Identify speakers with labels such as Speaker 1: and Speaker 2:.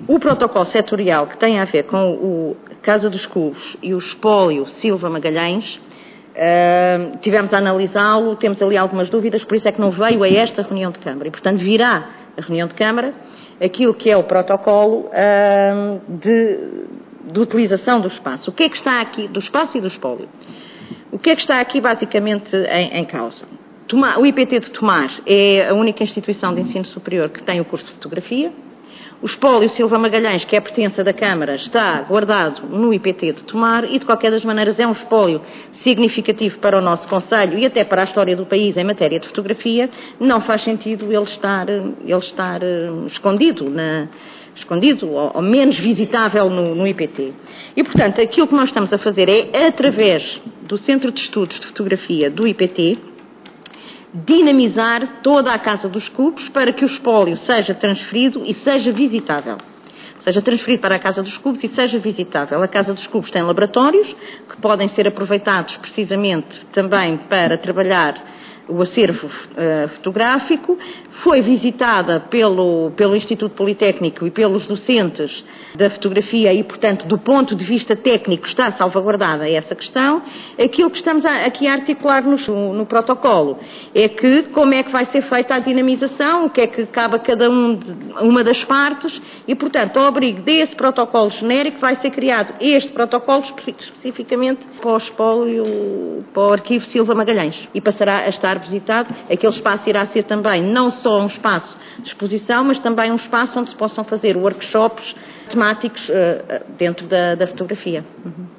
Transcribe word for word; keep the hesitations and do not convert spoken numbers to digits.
Speaker 1: O protocolo setorial que tem a ver com o Casa dos Cubos e o espólio Silva Magalhães, uh, tivemos a analisá-lo, temos ali algumas dúvidas, por isso é que não veio a esta reunião de Câmara. E, portanto, virá a reunião de Câmara aquilo que é o protocolo uh, de, de utilização do espaço. O que é que está aqui, do espaço e do espólio? O que é que está aqui basicamente em, em causa? Tomar, o I P T de Tomar é a única instituição de ensino superior que tem o curso de fotografia. O espólio Silva Magalhães, que é a pertença da Câmara, está guardado no I P T de Tomar e, de qualquer das maneiras, é um espólio significativo para o nosso Conselho e até para a história do país em matéria de fotografia. Não faz sentido ele estar, ele estar uh, escondido, na, escondido ou, ou menos visitável no, no I P T. E, portanto, aquilo que nós estamos a fazer é, através do Centro de Estudos de Fotografia do I P T, dinamizar toda a Casa dos Cubos para que o espólio seja transferido e seja visitável. Seja transferido para a Casa dos Cubos e seja visitável. A Casa dos Cubos tem laboratórios que podem ser aproveitados precisamente também para trabalhar o acervo uh, fotográfico. Foi visitada pelo, pelo Instituto Politécnico e pelos docentes da fotografia e, portanto, do ponto de vista técnico está salvaguardada essa questão. Aquilo que estamos a, aqui a articular no, no protocolo é que como é que vai ser feita a dinamização, o que é que cabe a cada um de, uma das partes e, portanto, ao abrigo desse protocolo genérico vai ser criado este protocolo especificamente para o espólio, para o arquivo Silva Magalhães e passará a estar visitado. Aquele espaço irá ser também não só um espaço de exposição, mas também um espaço onde se possam fazer workshops temáticos uh, dentro da, da fotografia. Uhum.